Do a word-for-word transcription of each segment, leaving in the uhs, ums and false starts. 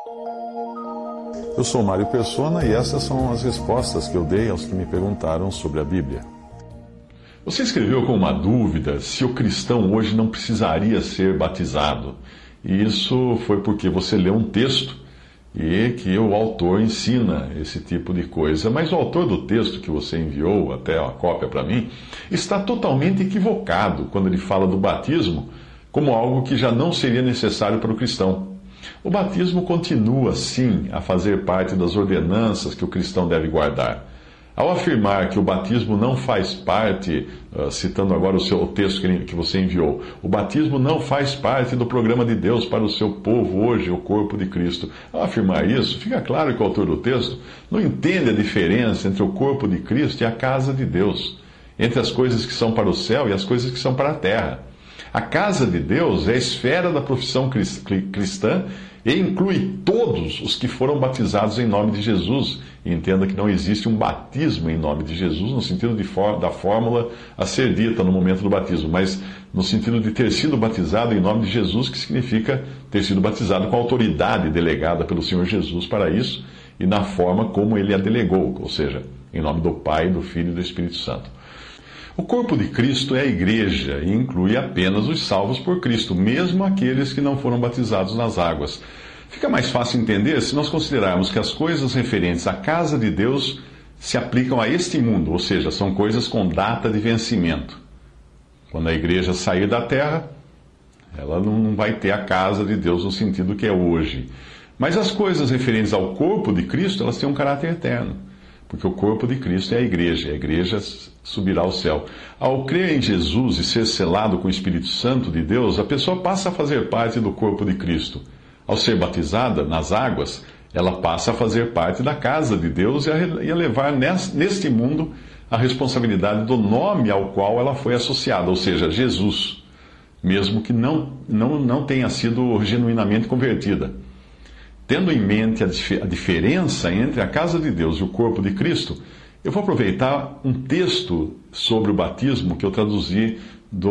Eu sou Mário Persona e essas são as respostas que eu dei aos que me perguntaram sobre a Bíblia. Você escreveu com uma dúvida se o cristão hoje não precisaria ser batizado. E isso foi porque você leu um texto e que o autor ensina esse tipo de coisa. Mas o autor do texto que você enviou, até a cópia para mim, está totalmente equivocado quando ele fala do batismo como algo que já não seria necessário para o cristão. O batismo continua, sim, a fazer parte das ordenanças que o cristão deve guardar. Ao afirmar que o batismo não faz parte, uh, citando agora o, seu, o texto que, que você enviou, o batismo não faz parte do programa de Deus para o seu povo hoje, o corpo de Cristo. Ao afirmar isso, fica claro que o autor do texto não entende a diferença entre o corpo de Cristo e a casa de Deus, entre as coisas que são para o céu e as coisas que são para a terra. A casa de Deus é a esfera da profissão cristã e inclui todos os que foram batizados em nome de Jesus. E entenda que não existe um batismo em nome de Jesus no sentido de for- da fórmula a ser dita no momento do batismo, mas no sentido de ter sido batizado em nome de Jesus, que significa ter sido batizado com a autoridade delegada pelo Senhor Jesus para isso e na forma como ele a delegou, ou seja, em nome do Pai, do Filho e do Espírito Santo. O corpo de Cristo é a igreja e inclui apenas os salvos por Cristo, mesmo aqueles que não foram batizados nas águas. Fica mais fácil entender se nós considerarmos que as coisas referentes à casa de Deus se aplicam a este mundo, ou seja, são coisas com data de vencimento. Quando a igreja sair da terra, ela não vai ter a casa de Deus no sentido que é hoje. Mas as coisas referentes ao corpo de Cristo, elas têm um caráter eterno. Porque o corpo de Cristo é a igreja, a igreja subirá ao céu. Ao crer em Jesus e ser selado com o Espírito Santo de Deus, a pessoa passa a fazer parte do corpo de Cristo. Ao ser batizada nas águas, ela passa a fazer parte da casa de Deus e a levar neste mundo a responsabilidade do nome ao qual ela foi associada, ou seja, Jesus, mesmo que não, não, não tenha sido genuinamente convertida. Tendo em mente a, dif- a diferença entre a casa de Deus e o corpo de Cristo, eu vou aproveitar um texto sobre o batismo que eu traduzi do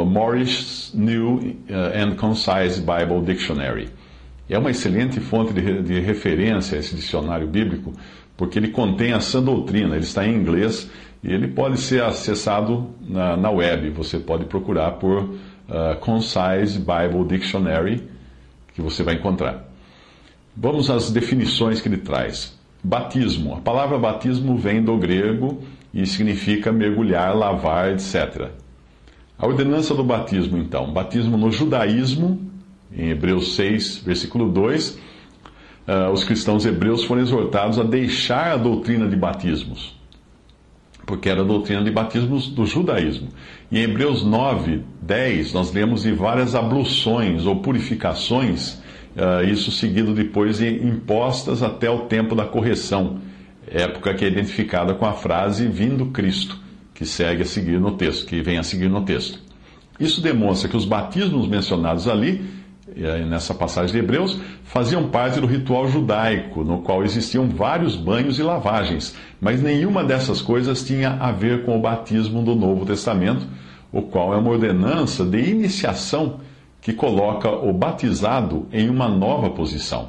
Morris New and Concise Bible Dictionary. É uma excelente fonte de, re- de referência a esse dicionário bíblico, porque ele contém a sã doutrina, ele está em inglês e ele pode ser acessado na, na web. Você pode procurar por uh, Concise Bible Dictionary, que você vai encontrar. Vamos às definições que ele traz. Batismo. A palavra batismo vem do grego e significa mergulhar, lavar, etcétera. A ordenança do batismo, então. Batismo no judaísmo, em Hebreus seis, versículo dois, uh, os cristãos hebreus foram exortados a deixar a doutrina de batismos, porque era a doutrina de batismos do judaísmo. Em Hebreus nove, dez, nós lemos de várias abluções ou purificações, Uh, isso seguido depois de impostas até o tempo da correção, época que é identificada com a frase vindo Cristo, que segue a seguir no texto, que vem a seguir no texto. Isso demonstra que os batismos mencionados ali, nessa passagem de Hebreus, faziam parte do ritual judaico, no qual existiam vários banhos e lavagens, mas nenhuma dessas coisas tinha a ver com o batismo do Novo Testamento, o qual é uma ordenança de iniciação que coloca o batizado em uma nova posição.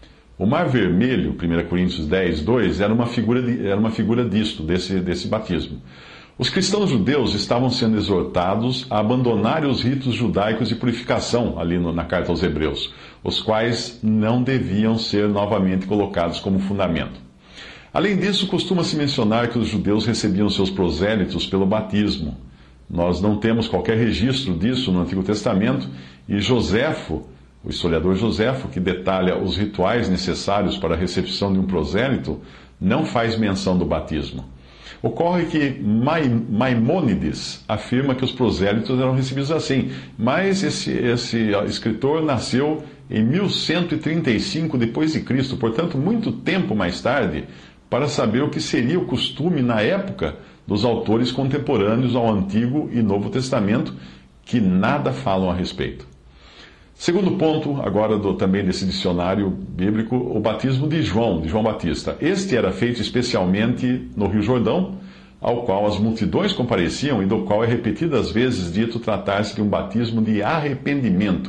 O Mar Vermelho, primeira Coríntios dez, dois, era uma figura, de, era uma figura disto, desse, desse batismo. Os cristãos judeus estavam sendo exortados a abandonarem os ritos judaicos de purificação, ali no, na carta aos Hebreus, os quais não deviam ser novamente colocados como fundamento. Além disso, costuma-se mencionar que os judeus recebiam seus prosélitos pelo batismo. Nós não temos qualquer registro disso no Antigo Testamento, e Joséfo, o historiador Joséfo, que detalha os rituais necessários para a recepção de um prosélito, não faz menção do batismo. Ocorre que Maimônides afirma que os prosélitos eram recebidos assim, mas esse, esse escritor nasceu em mil cento e trinta e cinco depois de Cristo, portanto, muito tempo mais tarde, para saber o que seria o costume na época dos autores contemporâneos ao Antigo e Novo Testamento, que nada falam a respeito. Segundo ponto, agora do, também desse dicionário bíblico, o batismo de João, de João Batista. Este era feito especialmente no Rio Jordão, ao qual as multidões compareciam e do qual é repetidas vezes dito tratar-se de um batismo de arrependimento,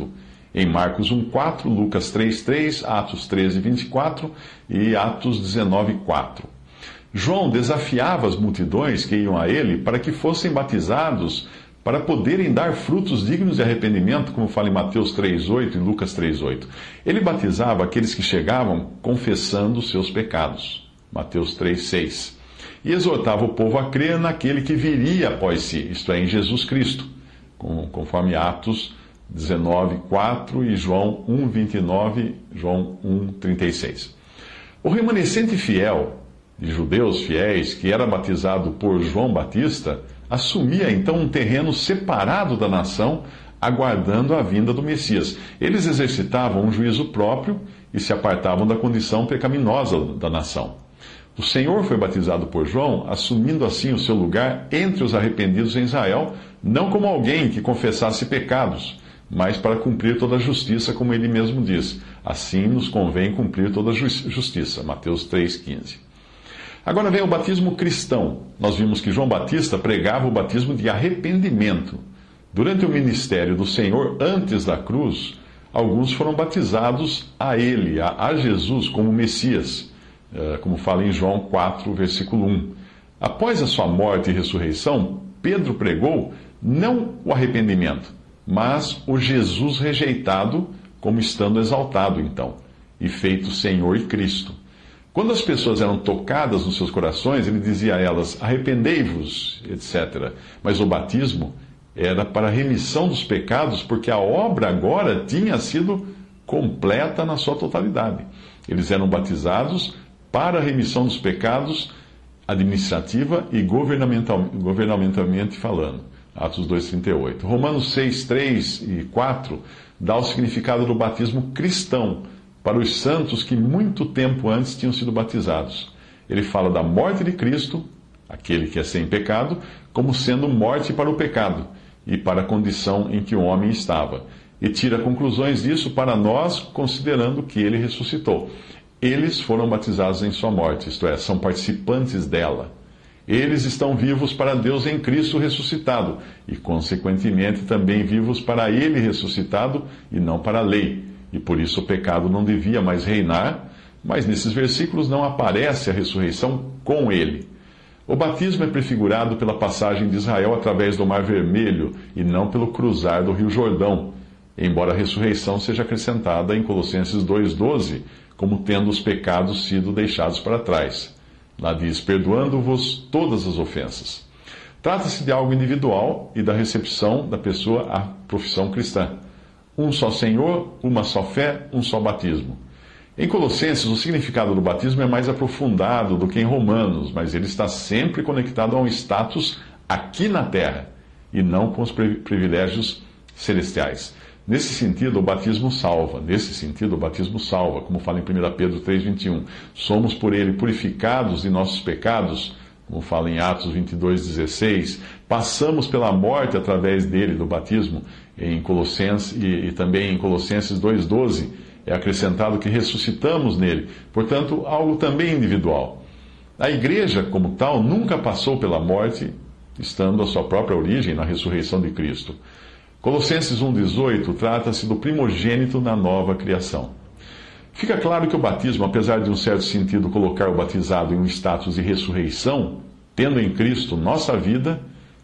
em Marcos um, quatro, Lucas três, três, Atos treze, vinte e quatro e Atos dezenove, quatro. João desafiava as multidões que iam a ele para que fossem batizados para poderem dar frutos dignos de arrependimento, como fala em Mateus três, oito e Lucas três, oito. Ele batizava aqueles que chegavam confessando seus pecados, Mateus três, seis. E exortava o povo a crer naquele que viria após si, isto é, em Jesus Cristo, conforme Atos dezenove, quatro e João um, vinte e nove, João um, trinta e seis. O remanescente fiel, de judeus fiéis, que era batizado por João Batista, assumia então um terreno separado da nação, aguardando a vinda do Messias. Eles exercitavam um juízo próprio e se apartavam da condição pecaminosa da nação. O Senhor foi batizado por João, assumindo assim o seu lugar entre os arrependidos em Israel, não como alguém que confessasse pecados, mas para cumprir toda a justiça, como ele mesmo diz. Assim nos convém cumprir toda a justiça. Mateus três, quinze. Agora vem o batismo cristão. Nós vimos que João Batista pregava o batismo de arrependimento. Durante o ministério do Senhor, antes da cruz, alguns foram batizados a ele, a Jesus, como Messias, como fala em João quatro, versículo um. Após a sua morte e ressurreição, Pedro pregou não o arrependimento, mas o Jesus rejeitado, como estando exaltado então, e feito Senhor e Cristo. Quando as pessoas eram tocadas nos seus corações, ele dizia a elas, arrependei-vos, etcétera. Mas o batismo era para a remissão dos pecados, porque a obra agora tinha sido completa na sua totalidade. Eles eram batizados para a remissão dos pecados, administrativa e governamental, governamentalmente falando. Atos dois, trinta e oito. Romanos seis, três e quatro dá o significado do batismo cristão para os santos que muito tempo antes tinham sido batizados. Ele fala da morte de Cristo, aquele que é sem pecado, como sendo morte para o pecado e para a condição em que o homem estava. E tira conclusões disso para nós, considerando que ele ressuscitou. Eles foram batizados em sua morte, isto é, são participantes dela. Eles estão vivos para Deus em Cristo ressuscitado e, consequentemente, também vivos para Ele ressuscitado e não para a lei. E por isso o pecado não devia mais reinar, mas nesses versículos não aparece a ressurreição com Ele. O batismo é prefigurado pela passagem de Israel através do Mar Vermelho e não pelo cruzar do Rio Jordão, embora a ressurreição seja acrescentada em Colossenses dois, doze, como tendo os pecados sido deixados para trás. Lá diz, perdoando-vos todas as ofensas. Trata-se de algo individual e da recepção da pessoa à profissão cristã. Um só Senhor, uma só fé, um só batismo. Em Colossenses, o significado do batismo é mais aprofundado do que em Romanos, mas ele está sempre conectado a um status aqui na terra e não com os privilégios celestiais. Nesse sentido, o batismo salva. Nesse sentido, o batismo salva, como fala em primeira Pedro três, vinte e um. Somos por ele purificados de nossos pecados, como fala em Atos vinte e dois, dezesseis. Passamos pela morte através dele, do batismo, em Colossenses, e, e também em Colossenses dois, doze. É acrescentado que ressuscitamos nele. Portanto, algo também individual. A igreja, como tal, nunca passou pela morte, estando a sua própria origem na ressurreição de Cristo. Colossenses um, dezoito trata-se do primogênito na nova criação. Fica claro que o batismo, apesar de um certo sentido colocar o batizado em um status de ressurreição, tendo em Cristo nossa vida,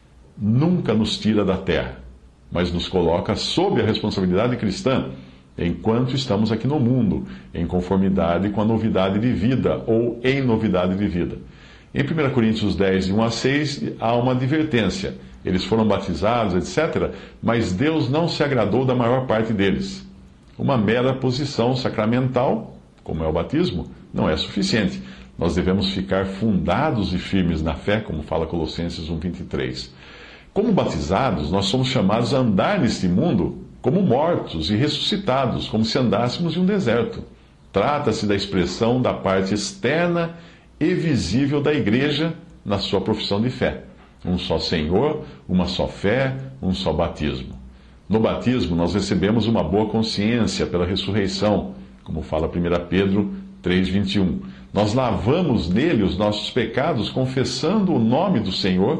nunca nos tira da terra, mas nos coloca sob a responsabilidade cristã, enquanto estamos aqui no mundo, em conformidade com a novidade de vida, ou em novidade de vida. Em primeira Coríntios dez, de um a seis, há uma advertência. Eles foram batizados, etcétera, mas Deus não se agradou da maior parte deles. Uma mera posição sacramental, como é o batismo, não é suficiente. Nós devemos ficar fundados e firmes na fé, como fala Colossenses um, vinte e três. Como batizados, nós somos chamados a andar neste mundo como mortos e ressuscitados, como se andássemos em um deserto. Trata-se da expressão da parte externa e visível da igreja na sua profissão de fé. Um só Senhor, uma só fé, um só batismo. No batismo, nós recebemos uma boa consciência pela ressurreição, como fala primeira Pedro três, vinte e um. Nós lavamos nele os nossos pecados, confessando o nome do Senhor,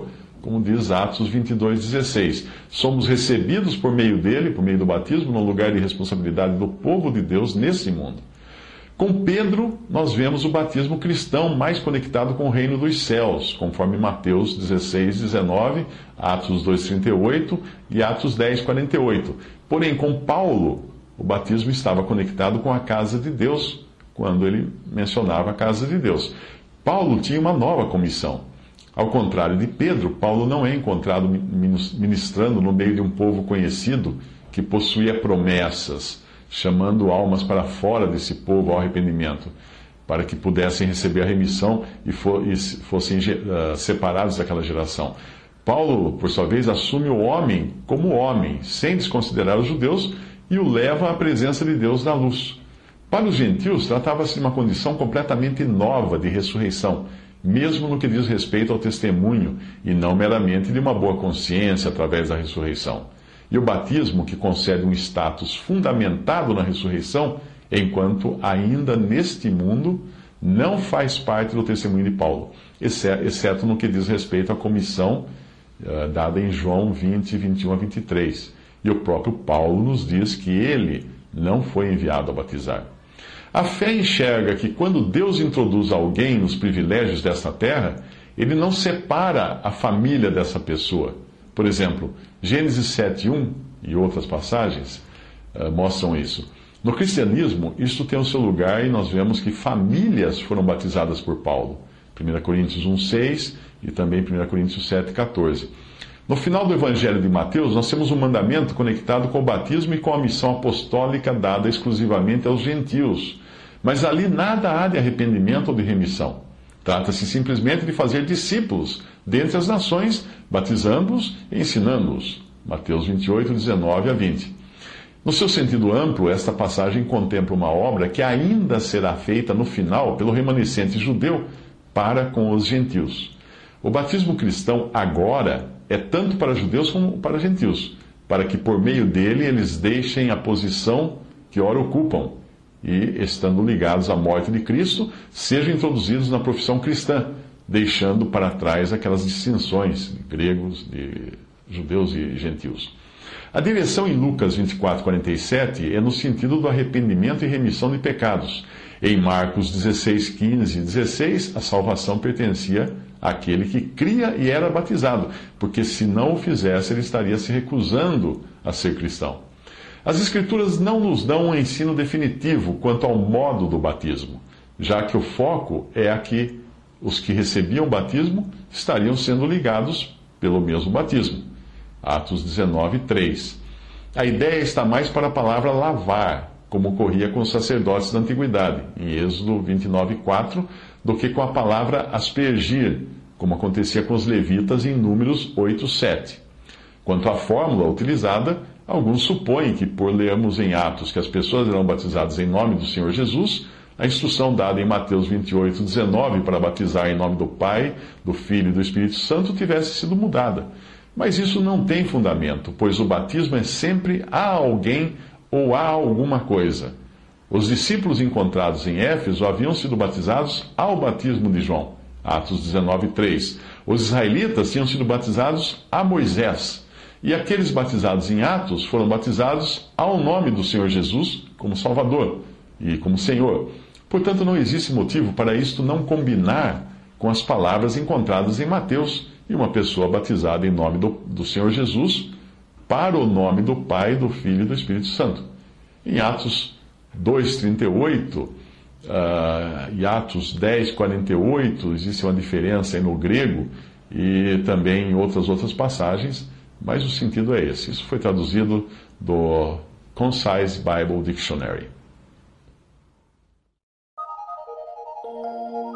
como diz Atos vinte e dois, dezesseis. Somos recebidos por meio dele, por meio do batismo, no lugar de responsabilidade do povo de Deus nesse mundo. Com Pedro, nós vemos o batismo cristão mais conectado com o reino dos céus, conforme Mateus dezesseis, dezenove, Atos dois, trinta e oito e Atos dez, quarenta e oito. Porém, com Paulo, o batismo estava conectado com a casa de Deus, quando ele mencionava a casa de Deus. Paulo tinha uma nova comissão. Ao contrário de Pedro, Paulo não é encontrado ministrando no meio de um povo conhecido que possuía promessas, chamando almas para fora desse povo ao arrependimento, para que pudessem receber a remissão e fossem separados daquela geração. Paulo, por sua vez, assume o homem como homem, sem desconsiderar os judeus, e o leva à presença de Deus na luz. Para os gentios, tratava-se de uma condição completamente nova de ressurreição, mesmo no que diz respeito ao testemunho, e não meramente de uma boa consciência através da ressurreição. E o batismo, que concede um status fundamentado na ressurreição, enquanto ainda neste mundo, não faz parte do testemunho de Paulo, exceto no que diz respeito à comissão uh, dada em João vinte, vinte e um a vinte e três. E o próprio Paulo nos diz que ele não foi enviado a batizar. A fé enxerga que quando Deus introduz alguém nos privilégios desta terra, ele não separa a família dessa pessoa. Por exemplo, Gênesis sete, um e outras passagens uh, mostram isso. No cristianismo, isto tem o seu lugar e nós vemos que famílias foram batizadas por Paulo. primeira Coríntios um, seis e também primeira Coríntios sete, quatorze. No final do Evangelho de Mateus, nós temos um mandamento conectado com o batismo e com a missão apostólica dada exclusivamente aos gentios. Mas ali nada há de arrependimento ou de remissão. Trata-se simplesmente de fazer discípulos dentre as nações, batizando-os e ensinando-os. Mateus vinte e oito, dezenove a vinte. No seu sentido amplo, esta passagem contempla uma obra que ainda será feita no final pelo remanescente judeu para com os gentios. O batismo cristão agora é tanto para judeus como para gentios, para que por meio dele eles deixem a posição que ora ocupam e, estando ligados à morte de Cristo, sejam introduzidos na profissão cristã, deixando para trás aquelas distinções de gregos, de judeus e gentios. A direção em Lucas vinte e quatro, quarenta e sete é no sentido do arrependimento e remissão de pecados. Em Marcos dezesseis, quinze e dezesseis, a salvação pertencia àquele que cria e era batizado, porque se não o fizesse, ele estaria se recusando a ser cristão. As Escrituras não nos dão um ensino definitivo quanto ao modo do batismo, já que o foco é a que os que recebiam o batismo estariam sendo ligados pelo mesmo batismo. Atos dezenove, três. A ideia está mais para a palavra lavar, como ocorria com os sacerdotes da antiguidade, em Êxodo vinte e nove, quatro, do que com a palavra aspergir, como acontecia com os levitas em Números oito, sete. Quanto à fórmula utilizada, alguns supõem que, por lermos em Atos que as pessoas eram batizadas em nome do Senhor Jesus, a instrução dada em Mateus vinte e oito, dezenove para batizar em nome do Pai, do Filho e do Espírito Santo tivesse sido mudada. Mas isso não tem fundamento, pois o batismo é sempre a alguém ou a alguma coisa. Os discípulos encontrados em Éfeso haviam sido batizados ao batismo de João, Atos dezenove, três. Os israelitas tinham sido batizados a Moisés, e aqueles batizados em Atos foram batizados ao nome do Senhor Jesus como Salvador e como Senhor. Portanto, não existe motivo para isto não combinar com as palavras encontradas em Mateus, e uma pessoa batizada em nome do, do Senhor Jesus, para o nome do Pai, do Filho e do Espírito Santo. Em Atos dois, trinta e oito uh, e Atos dez, quarenta e oito, existe uma diferença aí no grego e também em outras outras passagens, mas o sentido é esse. Isso foi traduzido do Concise Bible Dictionary.